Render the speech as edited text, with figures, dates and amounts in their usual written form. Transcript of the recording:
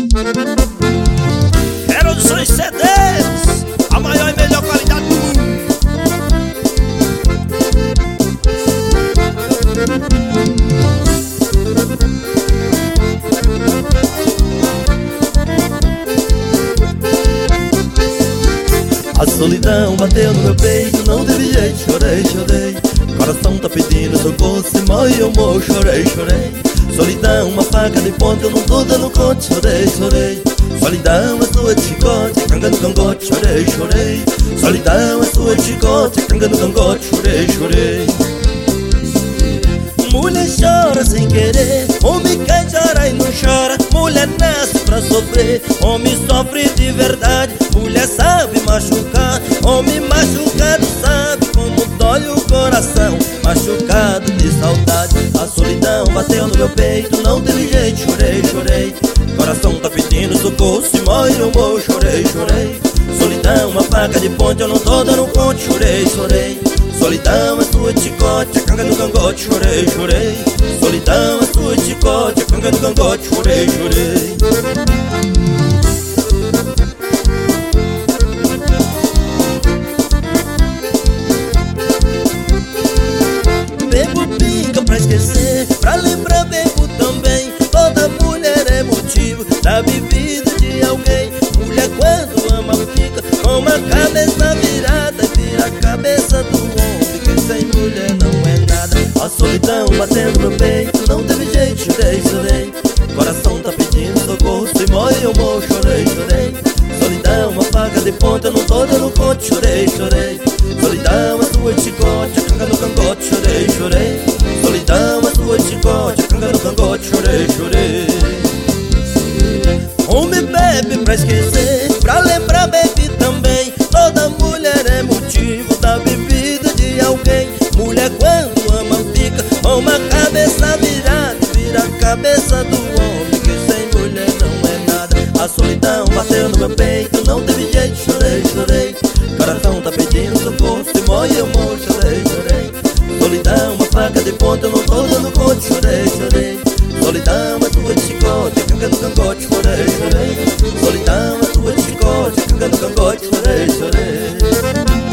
Quero os seus CDs, a maior e melhor qualidade do mundo. A solidão bateu no meu peito, não teve jeito, chorei, chorei. Coração tá pedindo socorro, se morre eu morro, chorei, chorei. Solidão, uma faca de ponta, eu não tô dando conta, chorei, chorei. Solidão é sua de chicote, canga no cangote, chorei, chorei. Solidão é sua de chicote, canga no cangote, chorei, chorei. Mulher chora sem querer, homem cai, chora e não chora. Mulher nasce pra sofrer, homem sofre de verdade. Mulher sabe machucar, homem machucado sabe como dói o coração, machucado de saudade. A solidão bateu no meu peito, não teve jeito, chorei, chorei. Coração tá pedindo socorro, se morre eu morro, chorei, chorei. Solidão, uma faca de ponte, eu não tô dando conta, chorei, chorei. Solidão é sua de chicote, a canga no cangote, chorei, chorei. Solidão é sua de chicote, a canga no cangote, chorei, chorei. Bebo pinga pra esquecer, pra lembrar bebo também. Toda mulher é motivo da bebida de alguém. Mulher quando ama fica com uma cabeça virada, vira a cabeça do homem, que sem mulher não é nada. A solidão batendo no meu peito, não teve jeito, chorei, chorei. Coração tá pedindo socorro, se morre eu morro, chorei, chorei. Solidão, uma faca de ponta, eu não tô dando conta, chorei, chorei. Solidão, a sua de chicote, a canga no cangote, chorei, chorei. Solidão, a sua de chicote, a canga no cangote, chorei, chorei. Homem bebe pra esquecer, pra lembrar bebe também. Toda mulher é motivo da bebida de alguém. Mulher quando ama fica com uma cabeça virada, vira a cabeça do homem, que sem mulher não é nada. A solidão bateu no meu peito, não teve jeito, chorei, chorei. Coração tá pedindo socorro, se morre eu morro, chorei, chorei. Solidão, uma faca de ponta, eu não tô dando conta, chorei, chorei. Solidão é tua de chicote, a canga no cangote, chorei, chorei. Solidão é tua de chicote, a canga no cangote, chorei, chorei.